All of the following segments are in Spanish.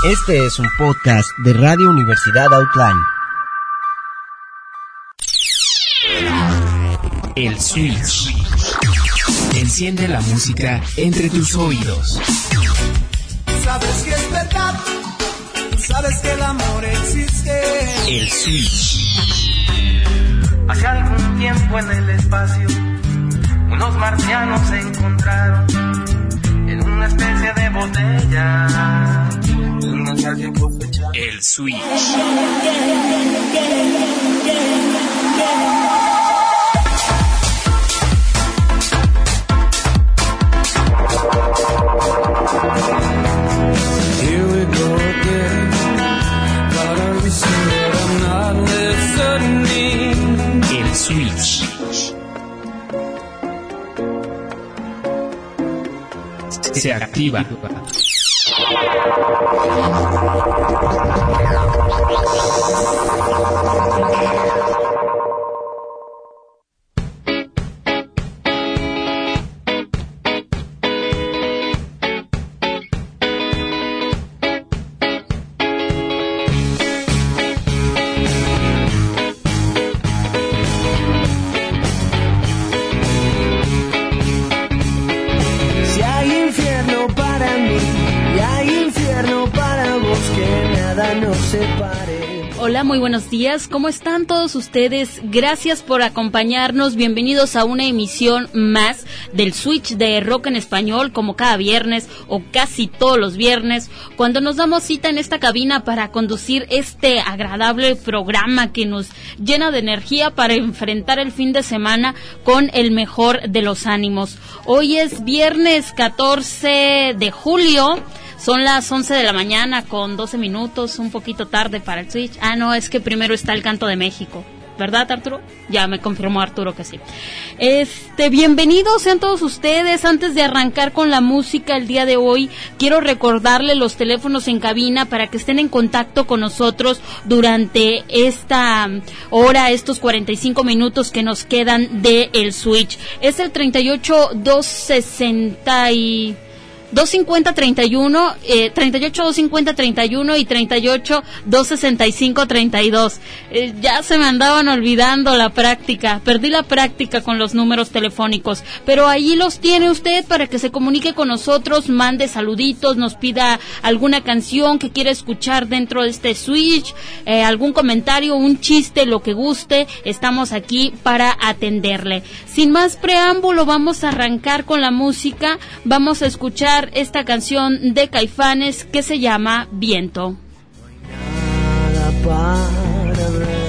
Este es un podcast de Radio Universidad Outline. El Switch. Enciende la música entre tus oídos. Sabes que es verdad, sabes que el amor existe. El Switch. Hace algún tiempo en el espacio, unos marcianos se encontraron en una especie de botella. El Switch. Here we go again. Gotta be sure I'm not listening. El Switch. Se activa. Hola, muy buenos días. ¿Cómo están todos ustedes? Gracias por acompañarnos. Bienvenidos a una emisión más del Switch de Rock en Español, como cada viernes o casi todos los viernes, cuando nos damos cita en esta cabina para conducir este agradable programa que nos llena de energía para enfrentar el fin de semana con el mejor de los ánimos. Hoy es viernes 14 de julio. Son las 11 de la mañana con 12 minutos, un poquito tarde para el Switch. Ah, no, es que primero está el Canto de México. ¿Verdad, Arturo? Ya me confirmó Arturo que sí. Bienvenidos sean todos ustedes. Antes de arrancar con la música el día de hoy, quiero recordarle los teléfonos en cabina para que estén en contacto con nosotros durante esta hora, estos 45 minutos que nos quedan de el Switch. Es el 38-250-31, 38-250-31 y 38-265-32. Ya se me andaban olvidando la práctica, perdí la práctica con los números telefónicos, pero ahí los tiene usted para que se comunique con nosotros, mande saluditos, nos pida alguna canción que quiera escuchar dentro de este Switch, algún comentario, un chiste, lo que guste, estamos aquí para atenderle. Sin más preámbulo, vamos a arrancar con la música, vamos a escuchar esta canción de Caifanes que se llama Viento. Nada para ver.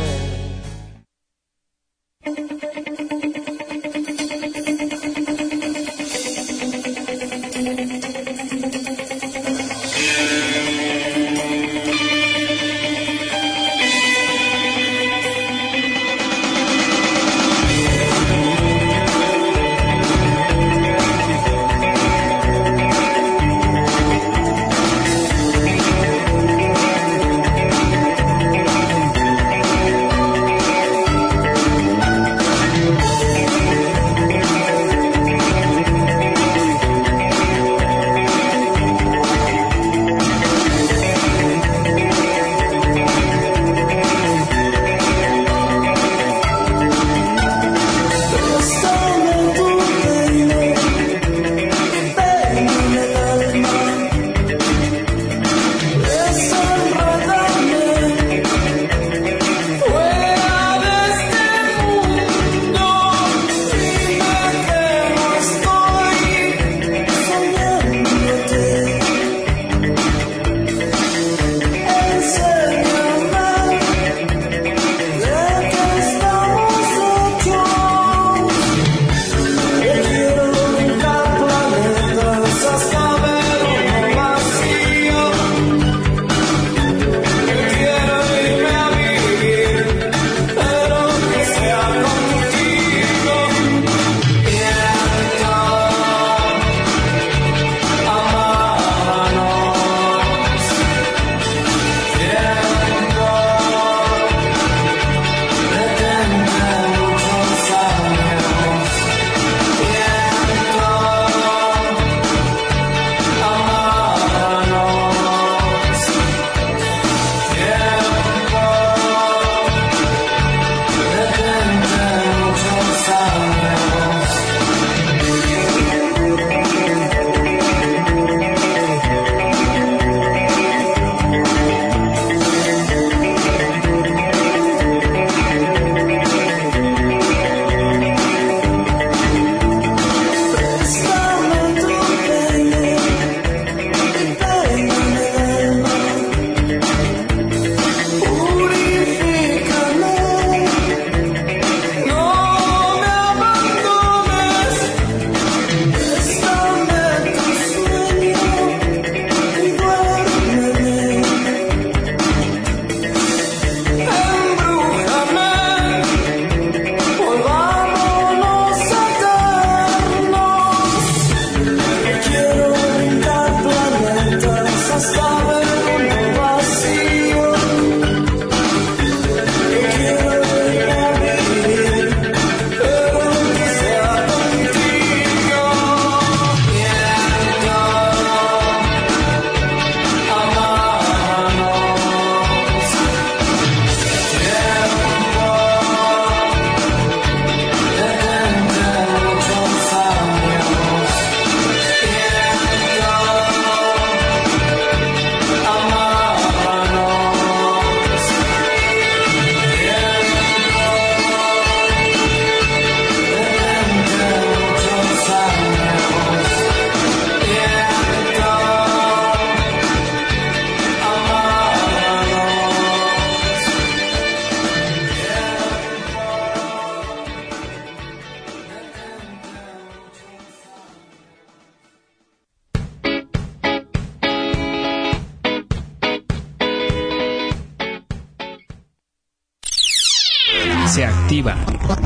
Se activa.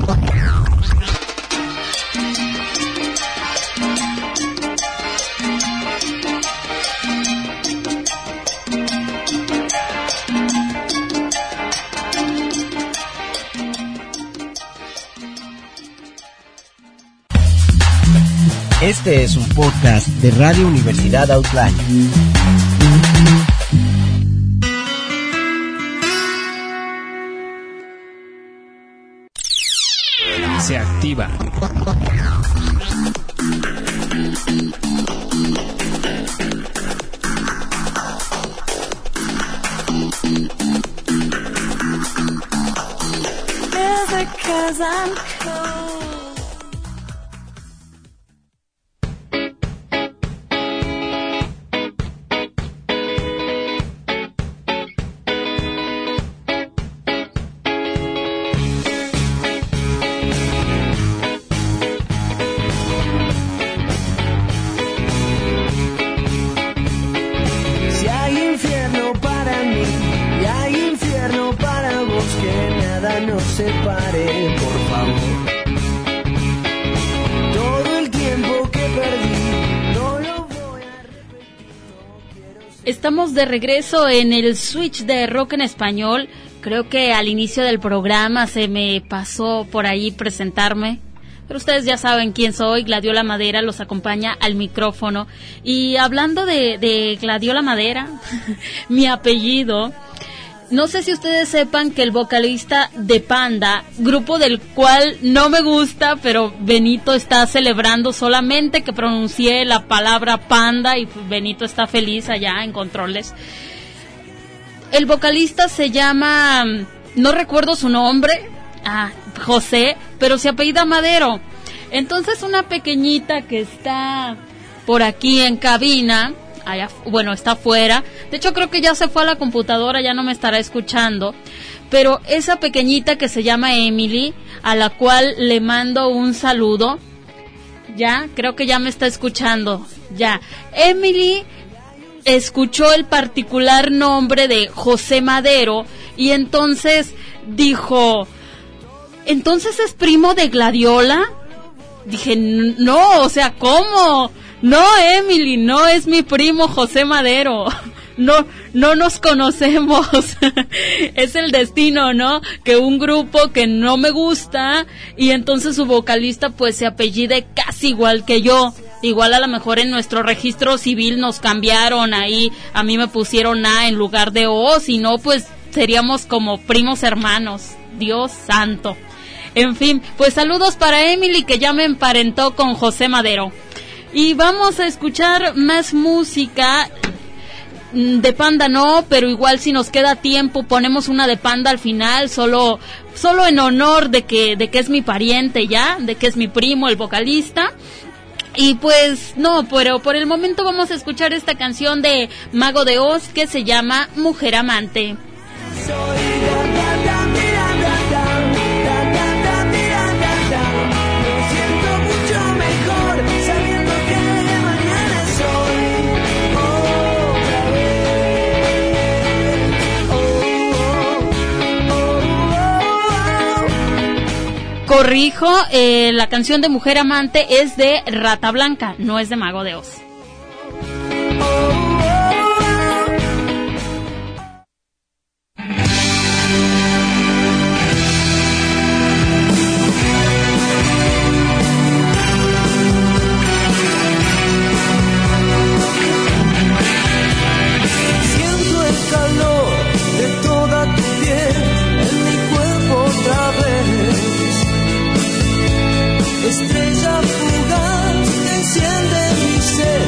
Este es un podcast de Radio Universidad Outline. Se activa. Estamos de regreso en el switch de rock en español. Creo que al inicio del programa se me pasó por ahí presentarme, pero ustedes ya saben quién soy. Gladiola Madera los acompaña al micrófono. Y hablando de Gladiola Madera, mi apellido, no sé si ustedes sepan que el vocalista de Panda, grupo del cual no me gusta, pero Benito está celebrando solamente que pronuncié la palabra panda y Benito está feliz allá en controles. El vocalista se llama, no recuerdo su nombre, José, pero se apellida Madero. Entonces una pequeñita que está por aquí en cabina, allá, bueno, está afuera. De hecho, creo que ya se fue a la computadora, ya no me estará escuchando. Pero esa pequeñita que se llama Emily, a la cual le mando un saludo, ya, creo que ya me está escuchando, ya. Emily escuchó el particular nombre de José Madero y entonces dijo, ¿entonces es primo de Gladiola? Dije, no, o sea, ¿cómo? No, Emily, no es mi primo José Madero. No nos conocemos. Es el destino, ¿no? Que un grupo que no me gusta y entonces su vocalista pues se apellide casi igual que yo. Igual a lo mejor en nuestro registro civil nos cambiaron ahí, a mí me pusieron A en lugar de O, si no pues seríamos como primos hermanos. Dios santo. En fin, pues saludos para Emily que ya me emparentó con José Madero. Y vamos a escuchar más música. De Panda no, pero igual si nos queda tiempo ponemos una de Panda al final, solo en honor de que es mi pariente ya, de que es mi primo el vocalista. Y pues no, pero por el momento vamos a escuchar esta canción de Mago de Oz que se llama Mujer Amante. Corrijo, la canción de Mujer Amante es de Rata Blanca, no es de Mago de Oz. Siento el calor de toda tu piel en mi cuerpo otra vez. Estrella fugaz que enciende mi ser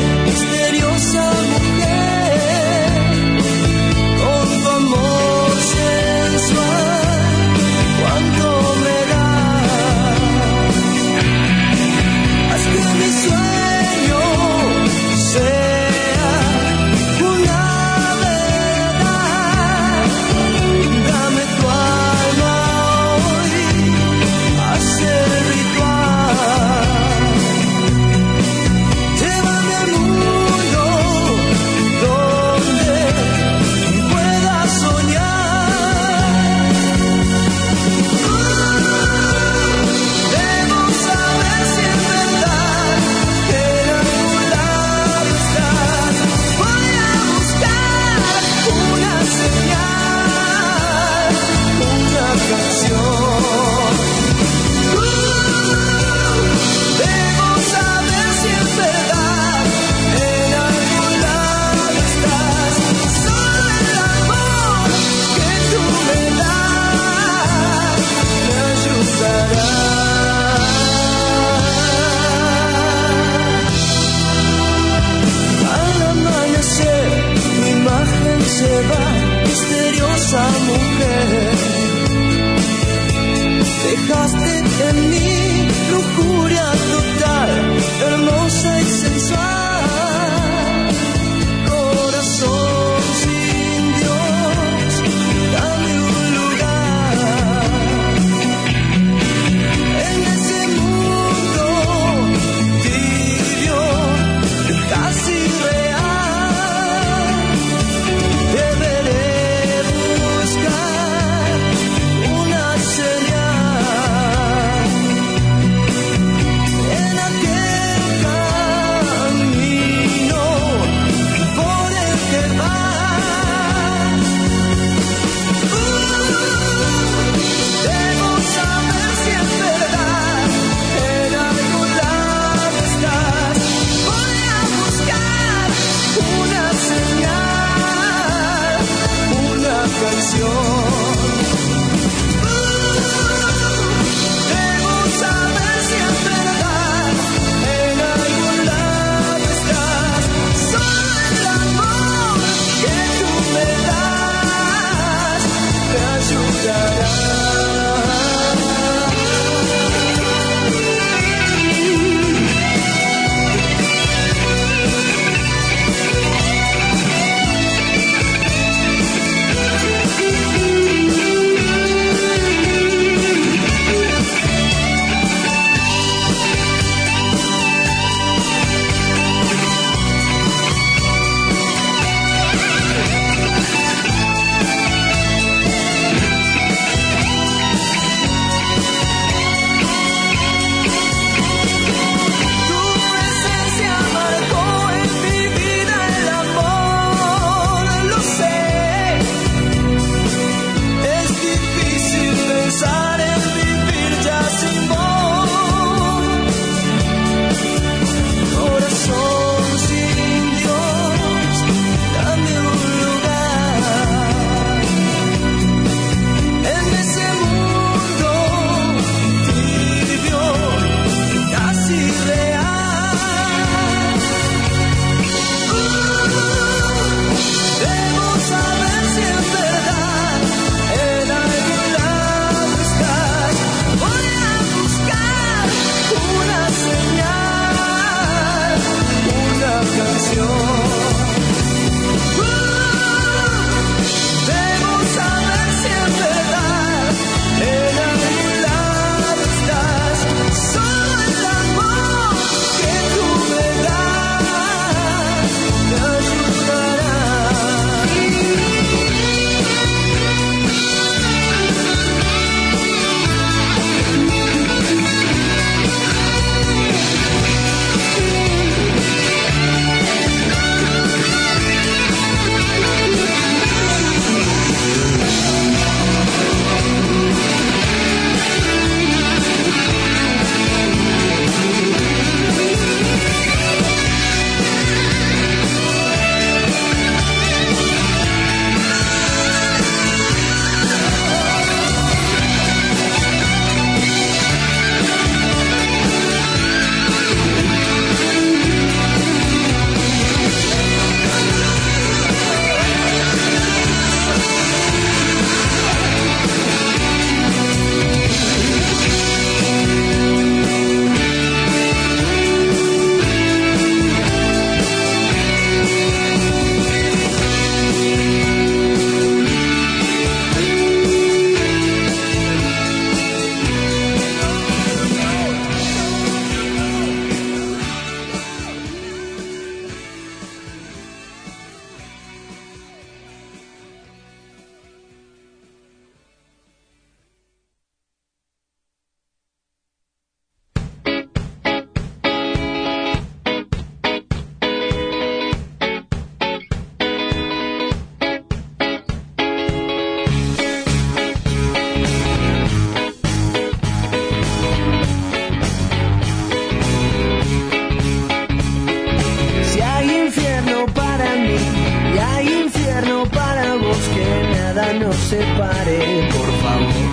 nos separe, por favor.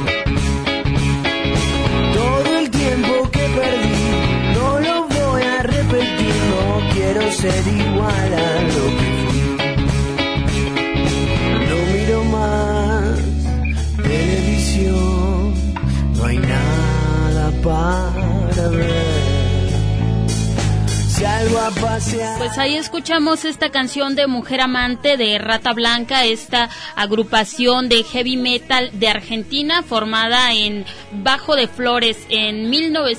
Todo el tiempo que perdí no lo voy a repetir, no quiero ser igual a lo que fui. No miro más televisión, no hay nada para ver. Pues ahí escuchamos esta canción de Mujer Amante de Rata Blanca, esta agrupación de heavy metal de Argentina formada en Bajo de Flores en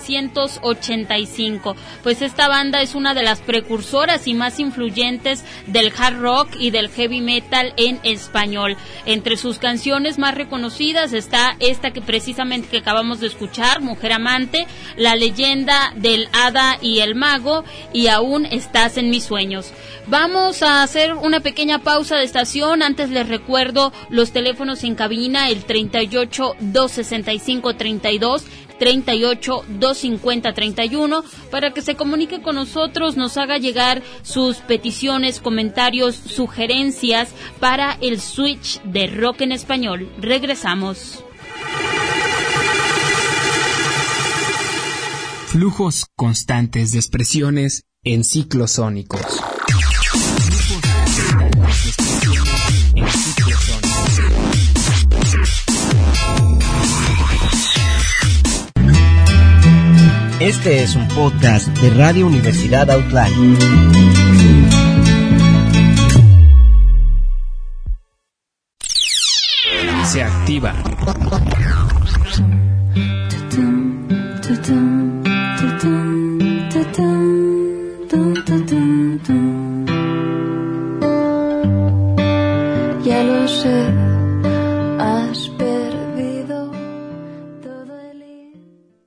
1985. Pues esta banda es una de las precursoras y más influyentes del hard rock y del heavy metal en español. Entre sus canciones más reconocidas está esta que precisamente que acabamos de escuchar, Mujer Amante, La Leyenda del Hada y el Mago, y Aún estás en mi mis sueños. Vamos a hacer una pequeña pausa de estación. Antes les recuerdo los teléfonos en cabina, el 38 265 32, 38 250 31, para que se comunique con nosotros, nos haga llegar sus peticiones, comentarios, sugerencias para el switch de rock en español. Regresamos. Flujos constantes de expresiones en ciclos sónicos. Este es un podcast de Radio Universidad Outline. Se activa. Ya lo sé, has perdido todo el hilo.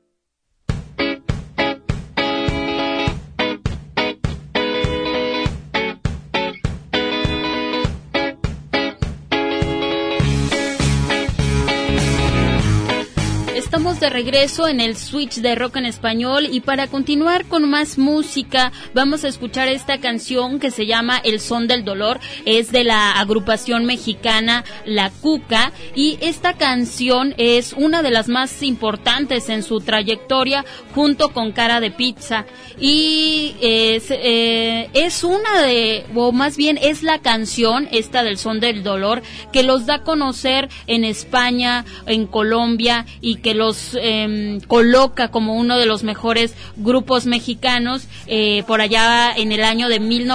Estamos de regreso en el switch de rock en español y para continuar con más música vamos a escuchar esta canción que se llama El Son del Dolor. Es de la agrupación mexicana La Cuca y esta canción es una de las más importantes en su trayectoria junto con Cara de Pizza y es una de, o más bien es la canción esta del Son del Dolor que los da a conocer en España, en Colombia y que los coloca como uno de los mejores grupos mexicanos por allá en el año de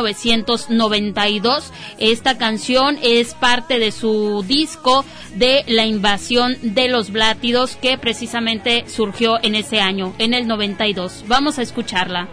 1992. Esta canción es parte de su disco de La Invasión de los Blátidos que precisamente surgió en ese año, en el 92. Vamos a escucharla.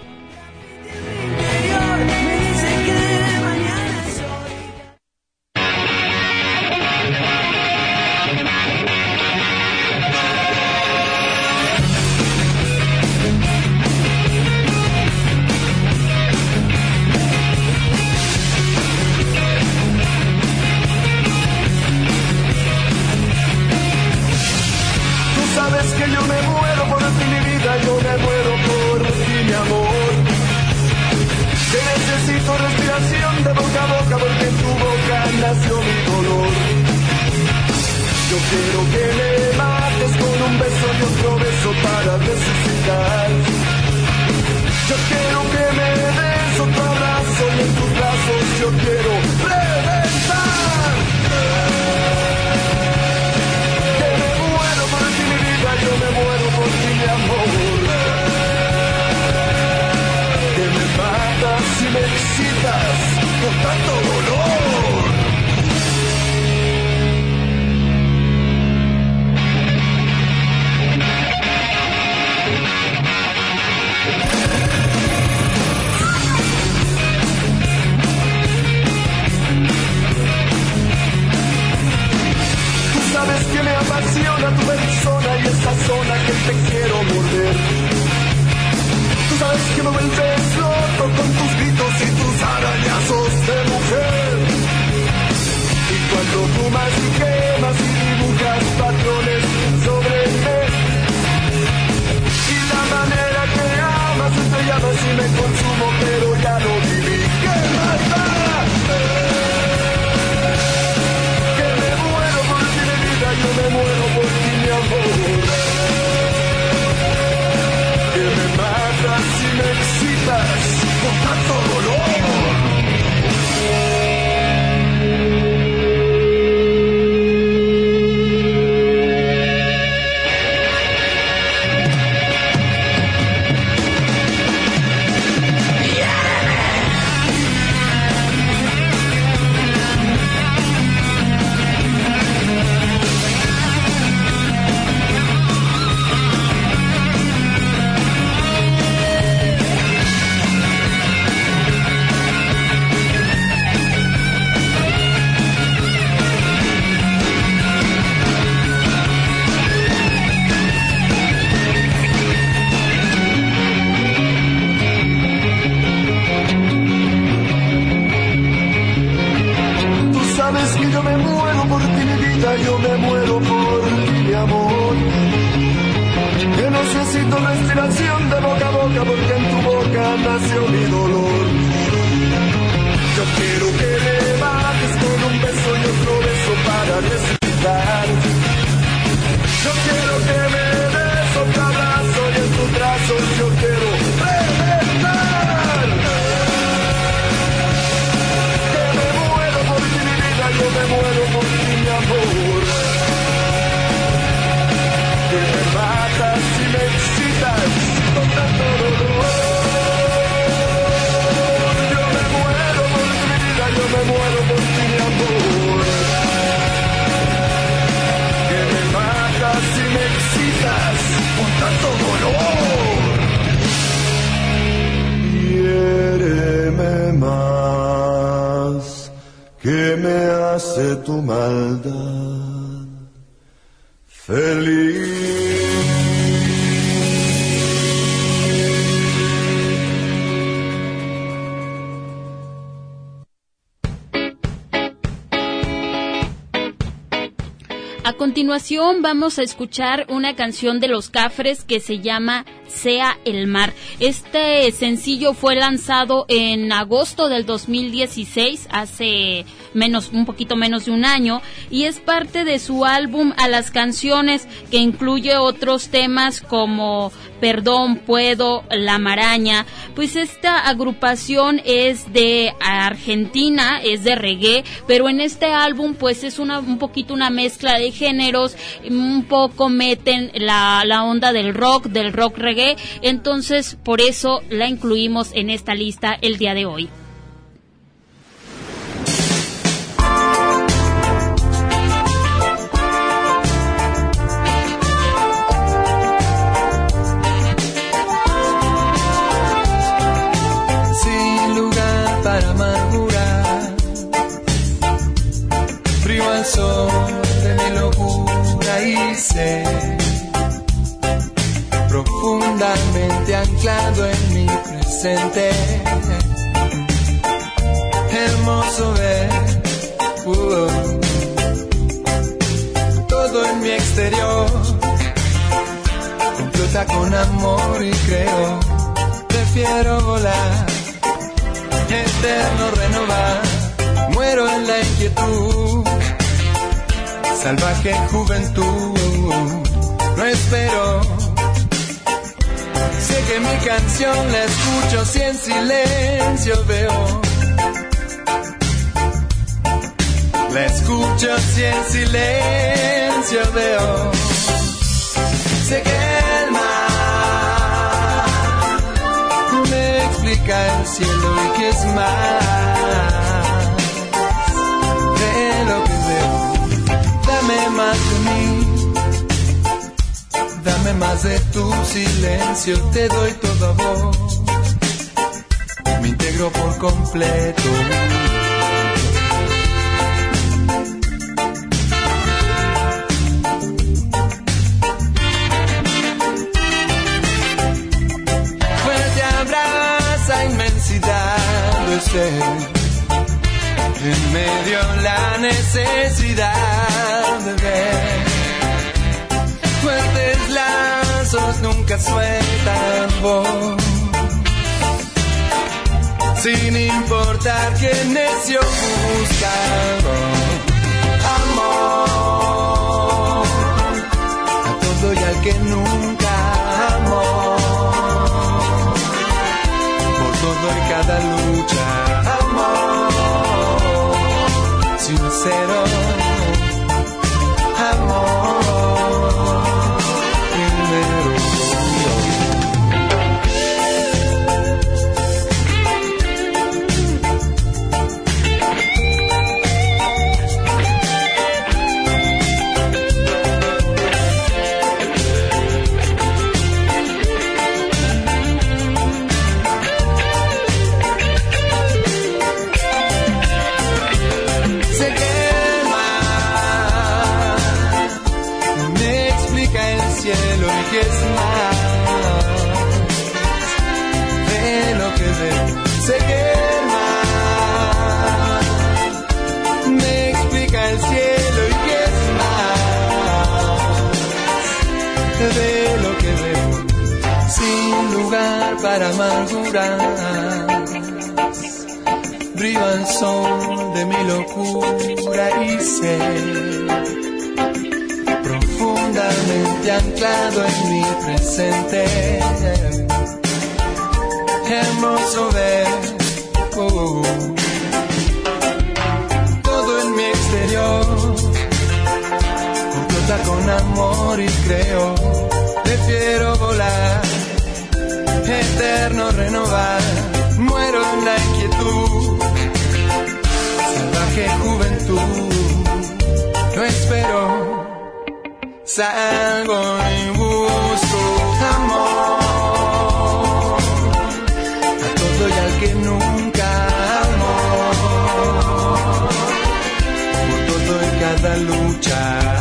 Sabes que yo me muero por ti, mi vida, yo me muero por ti, mi amor. Que necesito respiración de boca a boca porque en tu boca nació mi dolor. Yo quiero que me mates con un beso y otro beso para resucitar. Yo quiero que me des otro abrazo y en tus brazos yo quiero reventar. Yo me muero por ti, mi amor. Que me matas y me excitas con tanto dolor. respiración de boca a boca, porque en tu boca nació mi dolor. Yo quiero que me mates con un beso y otro beso para resucitar. Yo quiero que me des otro abrazo y en tus brazos yo quiero reventar. Que me muero por ti, mi vida, yo me muero por ti, mi amor. Que me matas y me excitas con tanto dolor. Yo me muero por ti, mi vida, yo me muero por ti, mi amor. Que me matas y me excitas con tanto dolor. Hiéreme más, que me hace tu maldad feliz. A continuación vamos a escuchar una canción de Los Cafres que se llama Sea el Mar. Este sencillo fue lanzado en agosto del 2016, hace un poquito menos de un año, y es parte de su álbum A las Canciones, que incluye otros temas como Perdón Puedo, La Maraña. Pues esta agrupación es de Argentina, es de reggae, pero en este álbum pues es un poquito una mezcla de géneros, un poco meten la onda del rock reggae, entonces por eso la incluimos en esta lista el día de hoy. Sin lugar para amargurar, frío al sol de mi locura y sé, profundamente anclado en mi presente, hermoso ver todo en mi exterior, complota con amor y creo, prefiero volar, eterno renovar, muero en la inquietud, salvaje juventud, no espero. Sé que mi canción la escucho si en silencio veo. La escucho si en silencio veo. Sé que el mar me explica el cielo y que es más de lo que veo. Dame más de mí. Dame más de tu silencio, te doy todo a vos, me integro por completo. Fuerte abraza inmensidad del ser, en medio la necesidad de ver. Fuertes lazos nunca sueltan voz, sin importar que necio busca amor, a todo y al que nunca amó, por todo y cada lucha, amor, sincero, amor. Sé que el mar me explica el cielo y que es más de lo que veo. Sin lugar para amargurar. Brilla el sol de mi locura y sé, profundamente anclado en mi presente, hermoso ver todo en mi exterior complota con amor y creo, prefiero volar, eterno renovar, muero en la inquietud, salvaje juventud, no espero, salgo y busco amor a todo y al que nunca amó, por todo y cada lucha,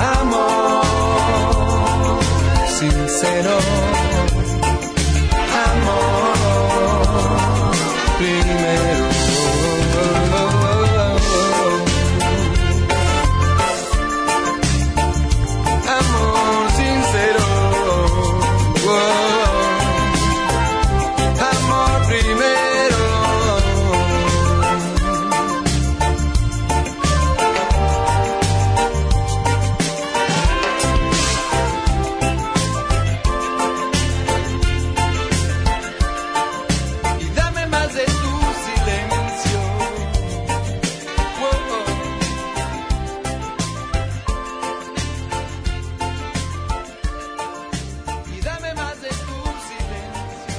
amor sincero, amor primero. Amor sincero, amor primero. Y dame más de tu silencio. Y dame más de tu silencio.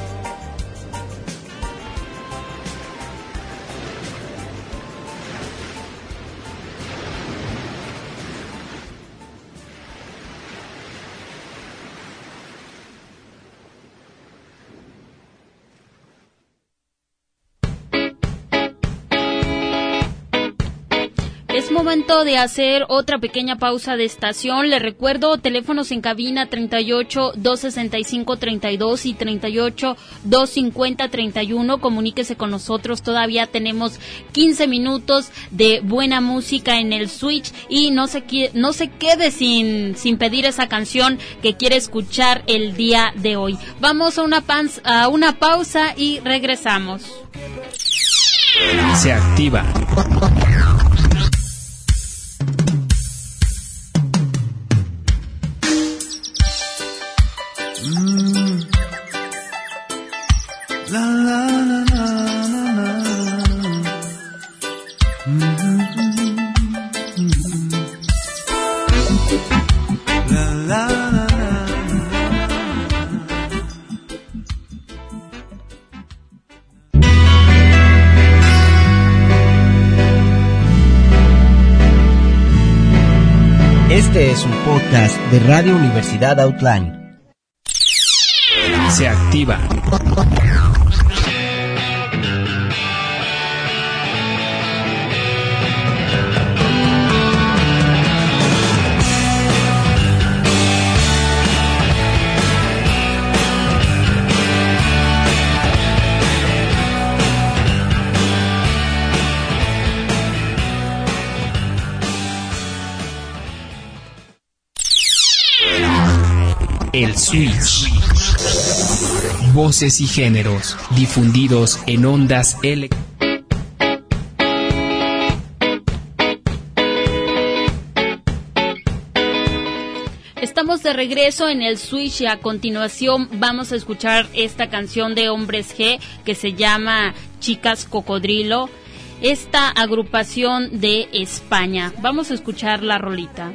Es momento de hacer otra pequeña pausa de estación. Les recuerdo, teléfonos en cabina 38 265 32 y 38 250 31. Comuníquese con nosotros, todavía tenemos 15 minutos de buena música en el Switch y no se quede sin pedir esa canción que quiere escuchar el día de hoy. Vamos a una pausa y regresamos. Se activa. La la la la la la la la. Este es un podcast de Radio Universidad Outline. Se activa. El Switch. Voces y géneros difundidos en ondas L. Estamos de regreso en el Switch y a continuación vamos a escuchar esta canción de Hombres G que se llama Chicas Cocodrilo, esta agrupación de España. Vamos a escuchar la rolita.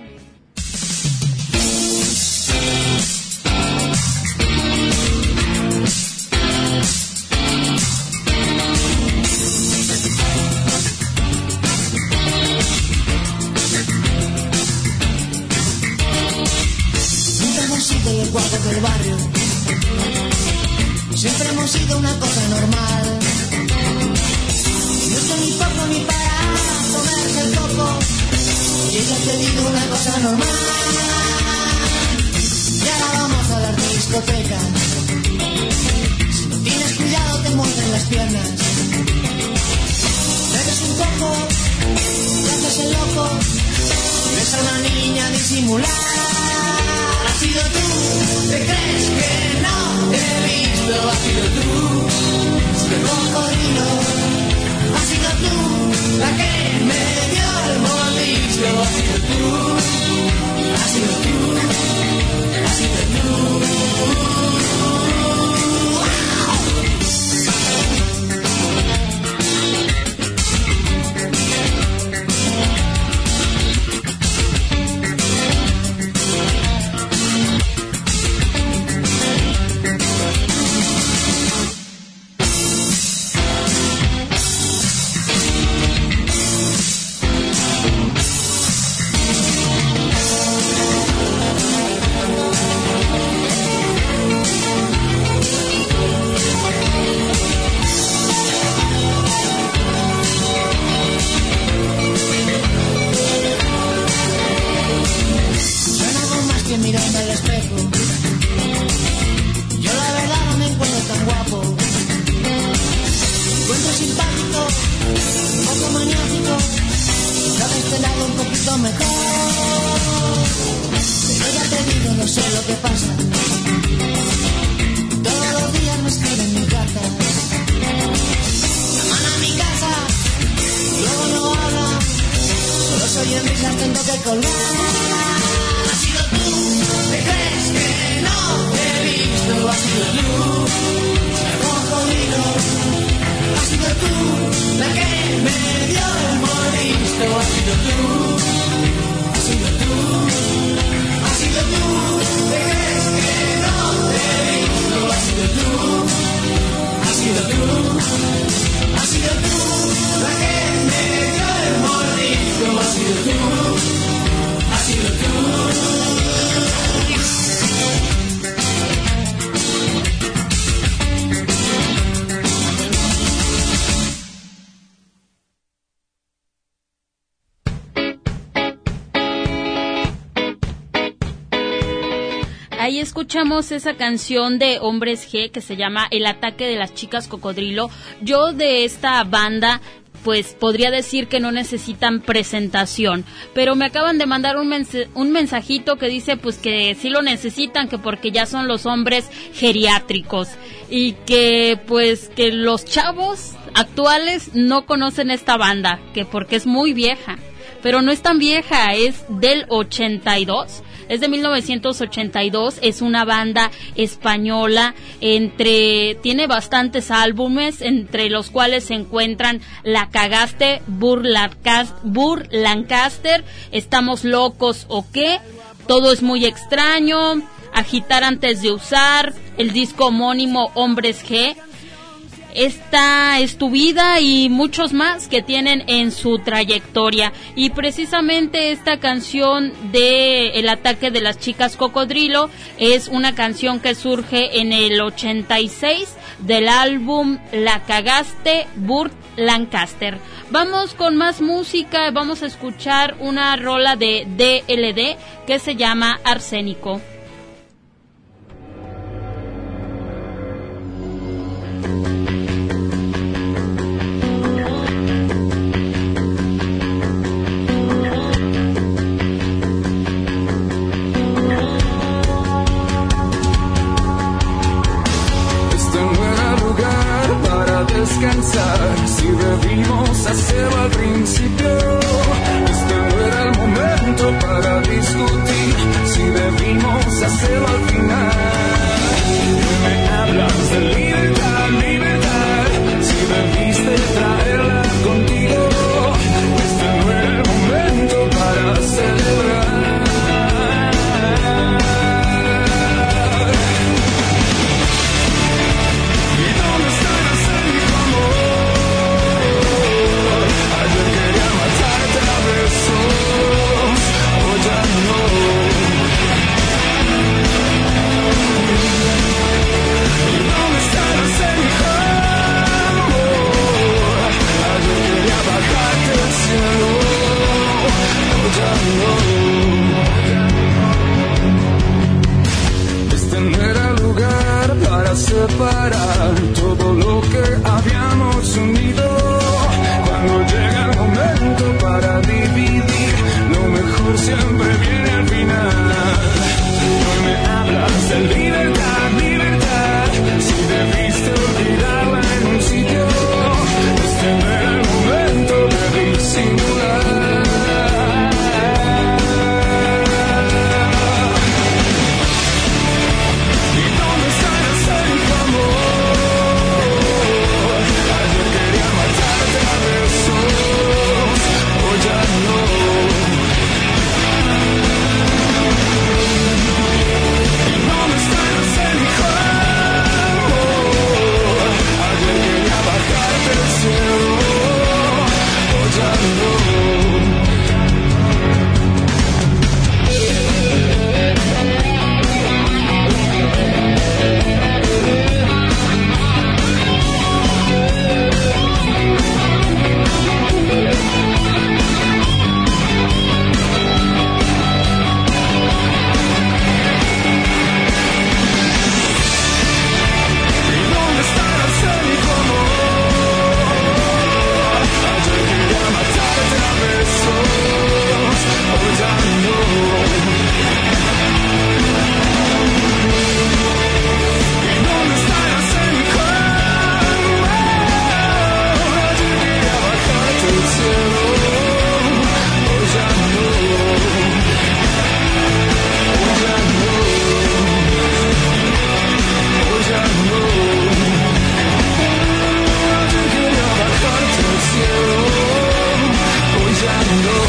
Del guapo del barrio, siempre hemos sido una cosa normal. No soy ni porno ni para comerse el coco, y ella te digo una cosa normal. Y ahora vamos a las discotecas, si no tienes cuidado te muerden las piernas. Bebes un poco, te haces el loco, ves a una niña disimular. Has sido tú, ¿te crees que no te he visto sido tú, de cocodrilo, has sido tú, la que me dio el mordisco, has sido tú, has sido tú, has sido tú. Mirando al espejo, yo la verdad no me encuentro tan guapo. Me encuentro simpático, un poco maniático, ya de este lado un poquito mejor. Pero ya te digo, no sé lo que pasa. Todos los días me escriben mis cartas, llaman a mi casa, luego no hablan, solo soy en risas, tengo que colgar. ¿Te crees que no te he visto? Has sido tú, el cocodrilo, has sido tú, la que me dio el mordisco, has sido tú, has sido tú, has sido tú. ¿Te crees que no te he visto? Has sido tú, has sido tú, has sido tú, la que me dio el mordisco, has sido tú, has sido tú. Ahí escuchamos esa canción de Hombres G que se llama El ataque de las chicas cocodrilo. Yo de esta banda pues podría decir que no necesitan presentación, pero me acaban de mandar un mensajito que dice pues que sí lo necesitan, que porque ya son los hombres geriátricos y que pues que los chavos actuales no conocen esta banda, que porque es muy vieja, pero no es tan vieja, es del 82. Es de 1982, es una banda española, tiene bastantes álbumes, entre los cuales se encuentran La Cagaste, Burt Lancaster, Estamos Locos o Qué, Todo es Muy Extraño, Agitar Antes de Usar, el disco homónimo Hombres G. Esta es tu vida y muchos más que tienen en su trayectoria, y precisamente esta canción de El ataque de las chicas cocodrilo es una canción que surge en el 86 del álbum La Cagaste, Burt Lancaster. Vamos con más música, vamos a escuchar una rola de DLD que se llama Arsénico. Descansar, si debimos hacerlo al principio, este no era el momento para discutir, si debimos hacerlo al final. Me hablas de libertad, libertad, si debiste traerla contigo, este no era el momento para celebrar. Este no era lugar para separar todo lo que habíamos unido. Cuando llega el momento para dividir, lo mejor siempre viene al final. No me hablas de libertad, libertad, si debiste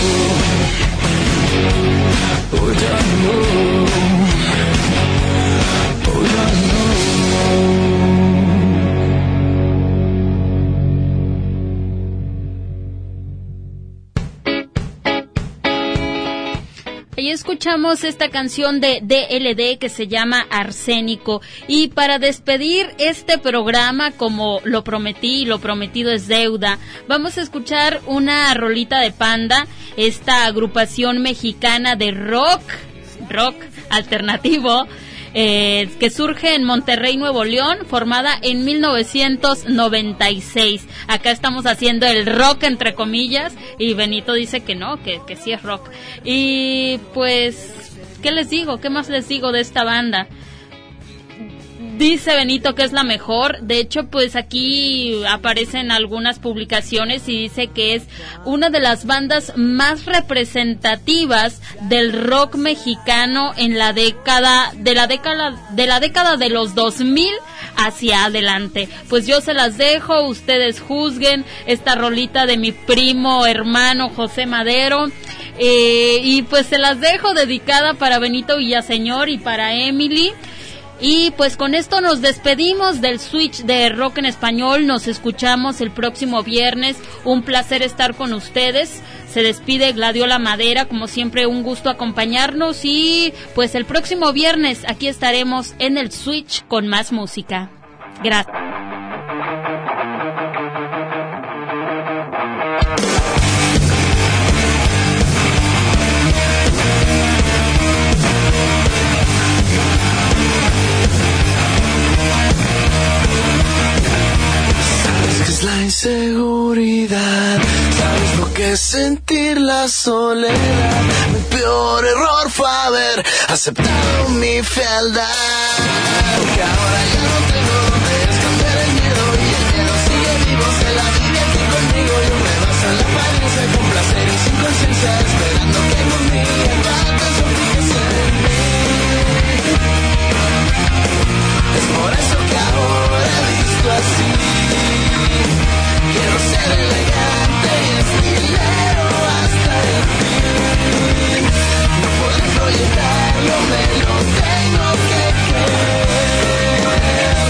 Oh, ya no. Oh, ya no. Ahí escuchamos esta canción de DLD que se llama Arsénico. Y para despedir este programa, como lo prometí, lo prometido es deuda, vamos a escuchar una rolita de Panda, esta agrupación mexicana de rock alternativo, que surge en Monterrey, Nuevo León, formada en 1996. Acá estamos haciendo el rock entre comillas y Benito dice que no, que sí es rock. Y pues, ¿qué les digo? ¿Qué más les digo de esta banda? Dice Benito que es la mejor. De hecho, pues aquí aparecen algunas publicaciones y dice que es una de las bandas más representativas del rock mexicano en la década de los 2000 hacia adelante. Pues yo se las dejo, ustedes juzguen esta rolita de mi primo hermano José Madero. Y pues se las dejo dedicada para Benito Villaseñor y para Emily. Y pues con esto nos despedimos del Switch de Rock en Español. Nos escuchamos el próximo viernes. Un placer estar con ustedes. Se despide Gladiola Madera, como siempre un gusto acompañarnos. Y pues el próximo viernes aquí estaremos en el Switch con más música. Gracias. La inseguridad, sabes lo que es sentir la soledad. Mi peor error fue haber aceptado mi fealdad. Que ahora ya no tengo donde esconder el miedo y el miedo sigue vivo, se la vive aquí conmigo. Yo me baso en la apariencia con placer y sin conciencia, esperando que con mi atención fíjese en mí. Es por eso que ahora he visto así. Quiero ser elegante y estilero hasta el fin. No puedo proyectarlo, me lo tengo que creer.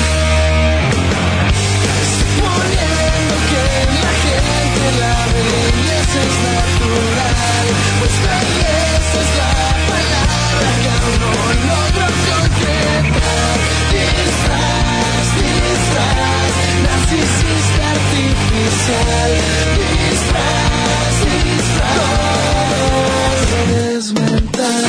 Suponiendo que la gente la belleza es natural, pues belleza es la palabra que aún no logro concretar. Disfraz, disfraz, narcisista artificial, disfraz, disfraz, todo desmental.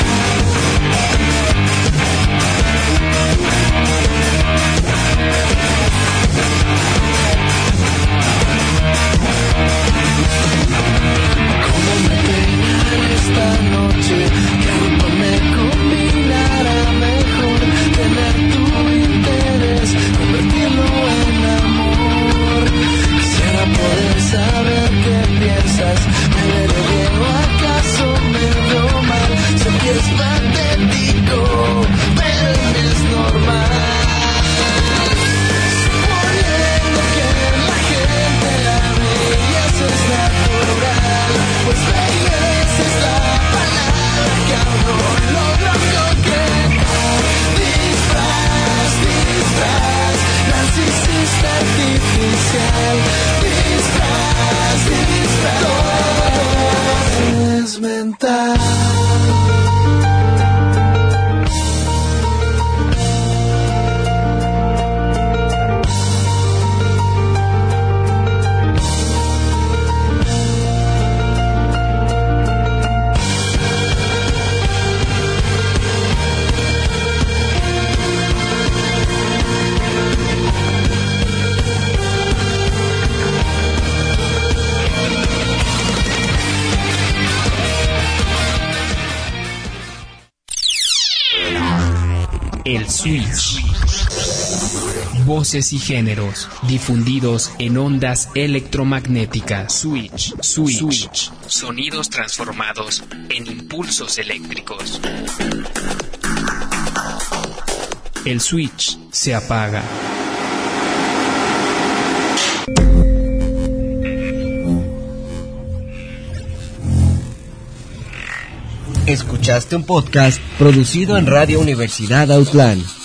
¿Cómo me peinaré esta noche? ¿Qué ropa me combinará mejor? Tener tu interés, convertirlo en amor. Quisiera poder saber qué piensas. ¿Me veré bien o acaso me veo mal? Sé que es patético, pero es normal. Suponiendo que la gente la belleza es natural, pues belleza es la palabra que aún no logro concretar. Disfraz, disfraz, narcisista artificial, disfraz, disfraz, todo es mental. El Switch. Voces y géneros difundidos en ondas electromagnéticas. Switch. Sonidos transformados en impulsos eléctricos. El Switch se apaga. Escuchaste un podcast producido en Radio Universidad Outland.